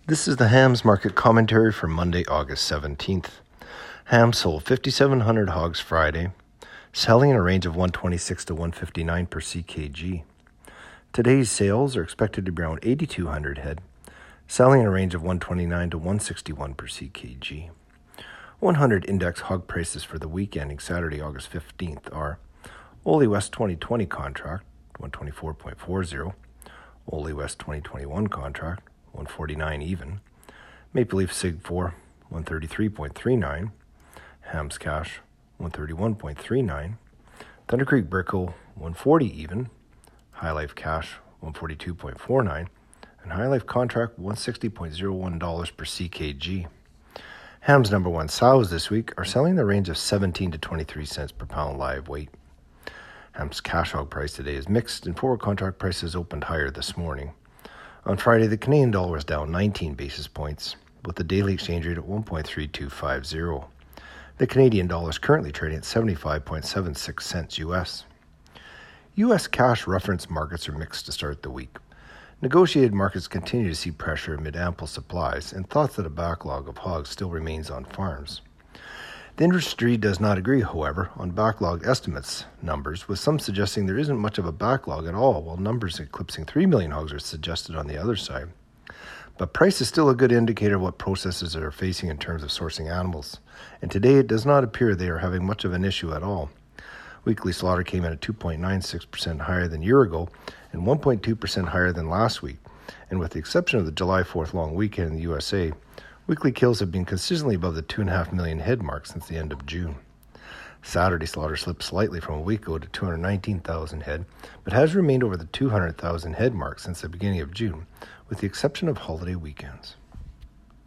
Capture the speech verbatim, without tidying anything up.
This is the hams market commentary for Monday, August seventeenth. Ham sold fifty-seven hundred hogs Friday, selling in a range of one twenty-six to one fifty-nine per C K G. Today's sales are expected to be around eighty-two hundred head, selling in a range of one twenty-nine to one sixty-one per C K G. one hundred index hog prices for the week ending Saturday, August fifteenth are Ole West twenty twenty contract, one twenty-four point four zero, Ole West twenty twenty-one contract, one forty-nine even, Maple Leaf Sig four, one thirty-three point three nine, Hams Cash, one thirty-one point three nine, Thunder Creek Brickle, one forty even, High Life Cash, one forty-two point four nine, and High Life Contract, one sixty point zero one dollars per C K G. Ham's number one sows this week are selling in the range of seventeen to twenty-three cents per pound live weight. Ham's cash hog price today is mixed, and forward contract prices opened higher this morning. On Friday, the Canadian dollar was down nineteen basis points, with the daily exchange rate at one point three two five zero. The Canadian dollar is currently trading at seventy-five point seven six cents U S. U S cash reference markets are mixed to start the week. Negotiated markets continue to see pressure amid ample supplies and thoughts that a backlog of hogs still remains on farms. The industry does not agree, however, on backlog estimates numbers, with some suggesting there isn't much of a backlog at all, while numbers eclipsing three million hogs are suggested on the other side. But price is still a good indicator of what processors are facing in terms of sourcing animals, and today it does not appear they are having much of an issue at all. Weekly slaughter came in at two point nine six percent higher than a year ago and one point two percent higher than last week, and with the exception of the July fourth long weekend in the U S A, weekly kills have been consistently above the two point five million head mark since the end of June. Saturday slaughter slipped slightly from a week ago to two hundred nineteen thousand head, but has remained over the two hundred thousand head mark since the beginning of June, with the exception of holiday weekends.